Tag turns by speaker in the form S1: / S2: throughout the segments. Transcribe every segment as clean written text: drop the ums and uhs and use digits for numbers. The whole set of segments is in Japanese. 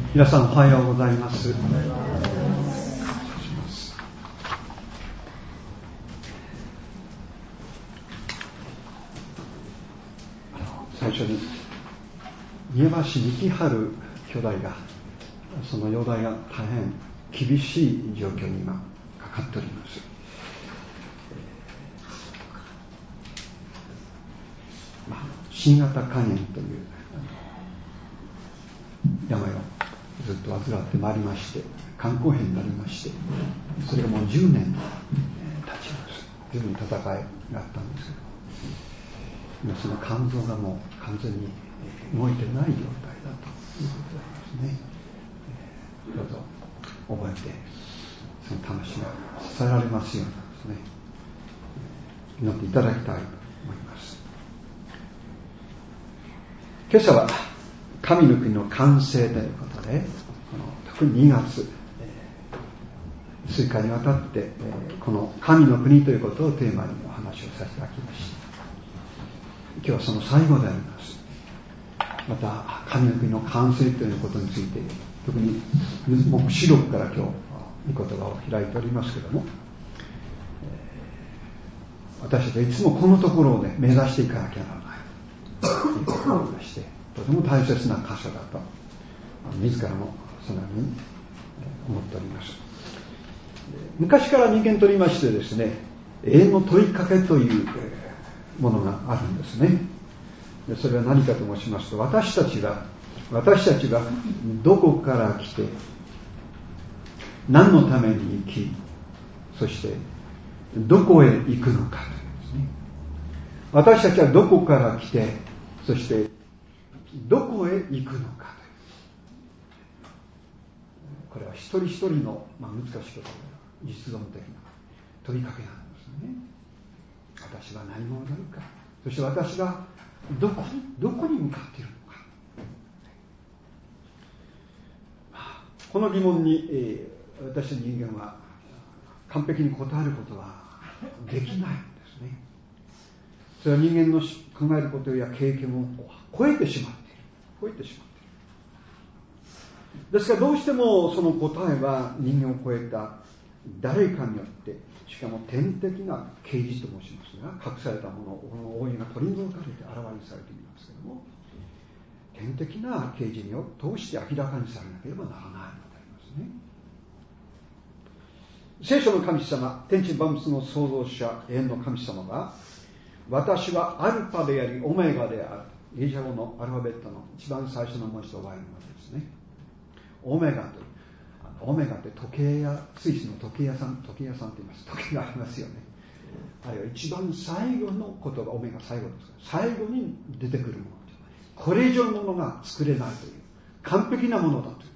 S1: 皆さんおはようございます。最初に宮橋力春兄弟がその容体が大変厳しい状況に今かかっております。新型肝炎という病をずっと患ってまいりまして、肝硬変になりまして、それがもう10年経ちます。随分戦いがあったんですけど、今その肝臓がもう完全に動いてない状態だということでありますね。どうぞ覚えて、その魂が伝えられますようにですね、祈っていただきたいと思います。今朝は神の国の完成ということで、特に2月、数回にわたって、この神の国ということをテーマにお話をさせていただきました。今日はその最後であります。また神の国の完成ということについて、特に黙示録から今日御言葉を開いておりますけれども、私たちはいつもこのところをね、目指していかなきゃならないということを思いまして、とても大切な箇所だと自らもそのように思っております。昔から人間と言いましてですね、永遠の問いかけというものがあるんですね。でそれは何かと申しますと、私たちはどこから来て何のために生き、そしてどこへ行くのかというですね。私たちはどこから来て、そしてどこへ行くのかという、これは一人一人の、難しいことで実存的な問いかけなんですね。私は何者なのか、そして私はどこに向かっているのか、この疑問に、私たち人間は完璧に答えることはできないんですね。それは人間の考えることや経験を超えてしまっている。ですからどうしてもその答えは人間を超えた誰かによって、しかも天的な啓示と申しますが、隠されたものを大いが取り除かれて現れされていますけれども、天的な啓示を通して明らかにされなければならないのでありますね。聖書の神様、天地万物の創造者、永遠の神様が、私はアルファでありオメガである、ギリシャ語のアルファベットの一番最初の文字と終わりの文字ですね。オメガという、オメガって時計屋、スイスの時計屋さんって言います。時計がありますよね。あるいは一番最後の言葉、オメガ最後ですから、最後に出てくるもの、これ以上のものが作れないという完璧なものだという、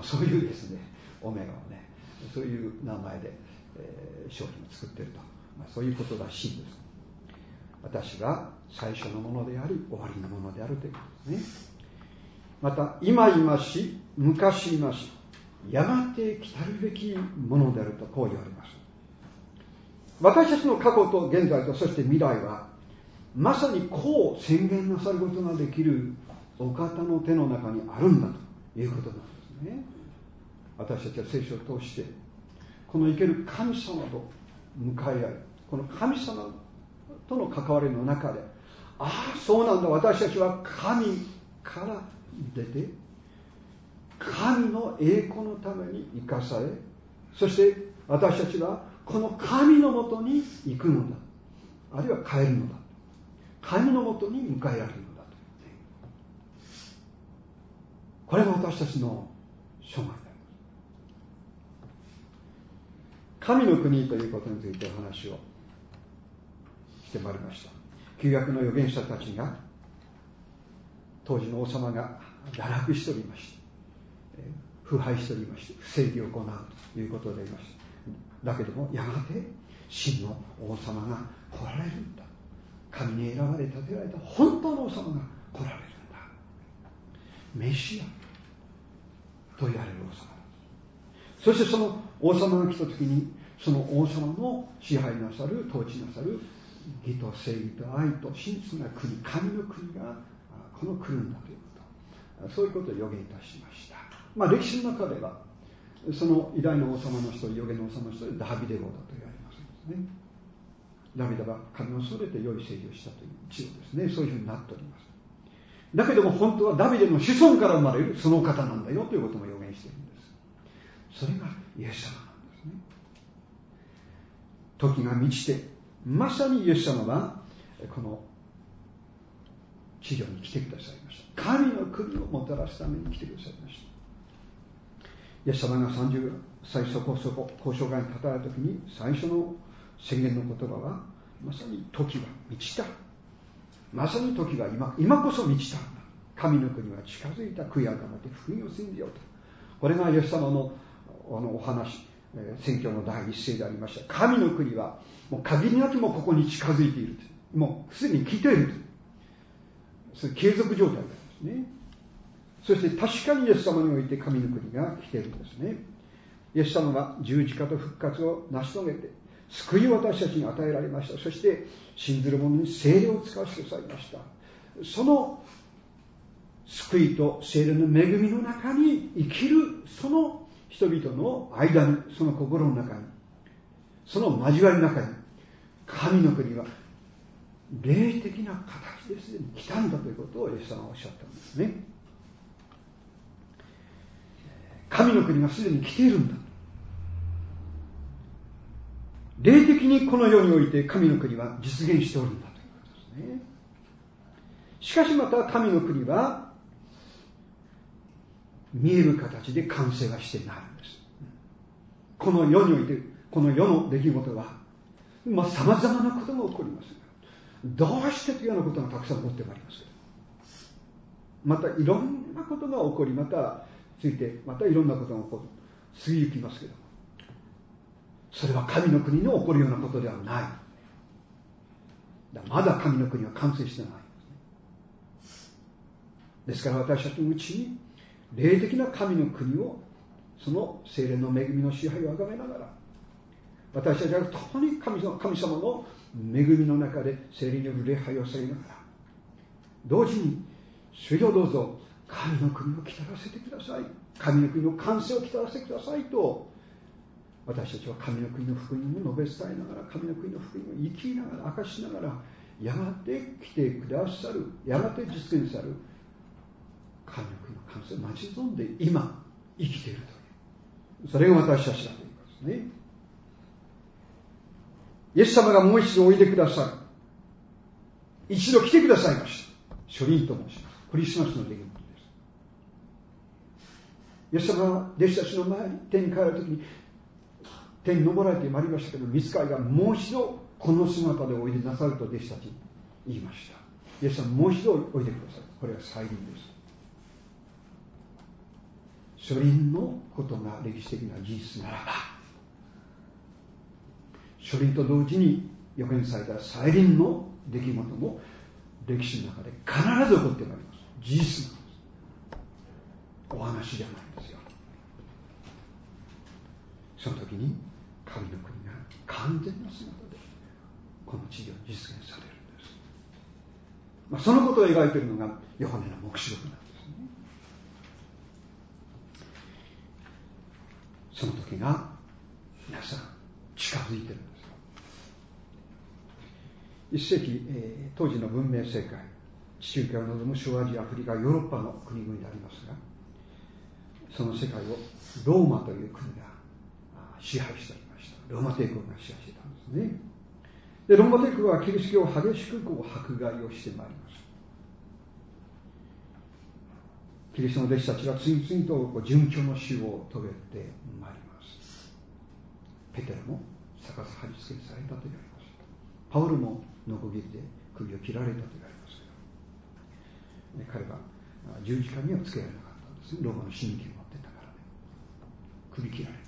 S1: そういうですね、オメガはね、そういう名前で、商品を作っていると、そういうことらしいです。私が最初のものであり終わりのものであるということですね。また今いまし、昔いまし、やがて来たるべきものであるとこう言われます。私たちの過去と現在とそして未来はまさにこう宣言なさることができるお方の手の中にあるんだということなんですね。私たちは聖書を通してこの生ける神様と向かい合い、この神様との関わりの中で、そうなんだ、私たちは神から出て神の栄光のために生かされ、そして私たちはこの神のもとに行くのだ、あるいは帰るのだ、神のもとに迎えられるのだと。これが私たちの生涯であります。神の国ということについてお話をしてまいりました。旧約の預言者たちが、当時の王様が堕落しておりまして、腐敗しておりまして、不正義を行うということでありました。だけどもやがて真の王様が来られるんだ、神に選ばれ立てられた本当の王様が来られるんだ、メシアと言われる王様だ。そしてその王様が来た時に、その王様の支配なさる、統治なさる義と正義と愛と真実な国、神の国がこの来るんだということ、そういうことを予言いたしました。 歴史の中ではその偉大な王様の一人、預言の王様の一人、ダビデ王だと言われますね。ダビデは神を恐れて良い政治をしたという一応ですね、そういうふうになっております。だけども本当はダビデの子孫から生まれるその方なんだよということも予言しているんです。それがイエス様なんですね。時が満ちて、まさにイエス様はこの地上に来てくださいました。神の国をもたらすために来てくださいました。イエス様が30歳そこそこ交渉会に立たれた時に最初の宣言の言葉は、まさに時は満ちた。まさに時は今こそ満ちたんだ。神の国は近づいた。悔い改めて福音を信じようと。これがイエス様のお話、宣教の第一声でありました。神の国はもう限りなくもここに近づいていると。もうすでに来ていると。それ継続状態なんですね。そして確かにイエス様において神の国が来ているんですね。イエス様は十字架と復活を成し遂げて救いを私たちに与えられました。そして信ずる者に聖霊を使わせてくださいました。その救いと聖霊の恵みの中に生きるその人々の間に、その心の中に、その交わりの中に、神の国は霊的な形ですでに来たんだということをイエス様はおっしゃったんですね。神の国がすでに来ているんだ。霊的にこの世において神の国は実現しておるんだということですね。しかしまた神の国は見える形で完成はしてないんです。この世において、この世の出来事は様々なことが起こります。どうしてというようなことがたくさん起こってまいりますけど、またいろんなことが起こり、またついてまたいろんなことが起こる、過ぎ行きますけど、それは神の国に起こるようなことではない。まだ神の国は完成してない。ですから私たちのうちに霊的な神の国を、その聖霊の恵みの支配をあがめながら、私たちは共に神様の恵みの中で聖霊による礼拝をされながら、同時に主よどうぞ神の国を来たらせてください、神の国の完成を来たらせてくださいと、私たちは神の国の福音を述べ伝えながら、神の国の福音を生きながら、明かしながら、やがて来てくださる、やがて実現される神の国の完成を待ち望んで今生きているという、それが私たちだということですね。イエス様がもう一度おいでください、一度来てくださいました。初臨と申します。クリスマスの出来事です。イエス様は弟子たちの前に天に帰るときに、天に昇られてまいりましたけど、御使いがもう一度この姿でおいでなさると弟子たちに言いました。イエス様もう一度おいでください。これは再臨です。初臨のことが歴史的な事実ならば、初臨と同時に予言された再臨の出来事も歴史の中で必ず起こってまいります。事実なんです。お話じゃないんですよ。その時に神の国が完全な姿でこの地上に実現されるんです。そのことを描いているのがヨハネの黙示録なんですね。その時が皆さん近づいているんです。一世紀、当時の文明世界、地中海を望む小アジア、アフリカ、ヨーロッパの国々でありますが、その世界をローマという国が支配しておりました。ローマ帝国が支配していたんですね。で、ローマ帝国はキリスト教を激しく迫害をしてまいります。キリストの弟子たちは次々と殉教の死を遂げてまいります。ペテロも逆さ貼り付けされたと言われます。パウロもノコギリで首を切られたと言われますけど、彼は十字架にはつけられなかったんですね。ローマの市民権を持ってたからね。首切られた。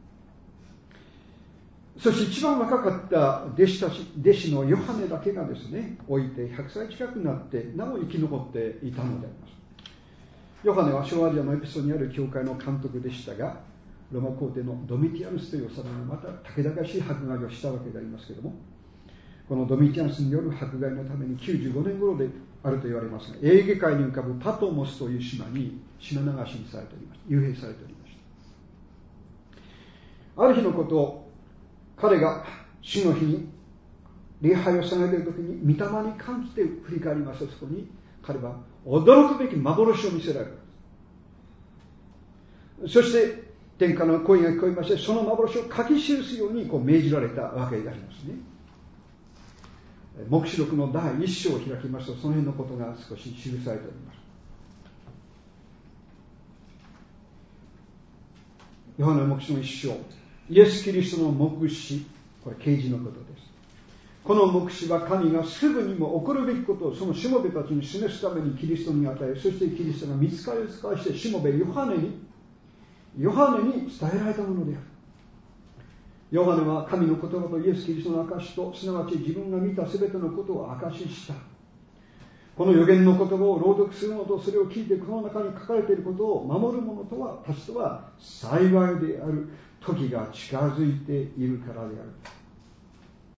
S1: そして一番若かった弟子のヨハネだけがですね、老いて100歳近くなってなお生き残っていたのであります。ヨハネは小アジアのエペソにある教会の監督でしたが、ローマ皇帝のドミティアヌスという王様がまた武々しい迫害をしたわけでありますけれども、このドミティアヌスによる迫害のために95年頃であると言われますが、エーゲ海に浮かぶパトモスという島に島流しにされておりました。幽閉されておりました。ある日のこと、彼が主の日に礼拝を捧げている時に御霊に感じて振り返りますと、そこに彼は驚くべき幻を見せられる。そして天下の声が聞こえまして、その幻を書き記すように命じられたわけでありますね。黙示録の第1章を開きますと、その辺のことが少し記されております。ヨハネの黙示の1章、イエス・キリストの黙示、これ啓示のことです。この黙示は神がすぐにも起こるべきことをそのしもべたちに示すためにキリストに与え、そしてキリストが御使いを使わしてしもべヨハネに伝えられたものである。ヨハネは神の言葉とイエス・キリストの証と、すなわち自分が見たすべてのことを証しした。この預言の言葉を朗読するのと、それを聞いてこの中に書かれていることを守る者たちとは幸いである。時が近づいているからである。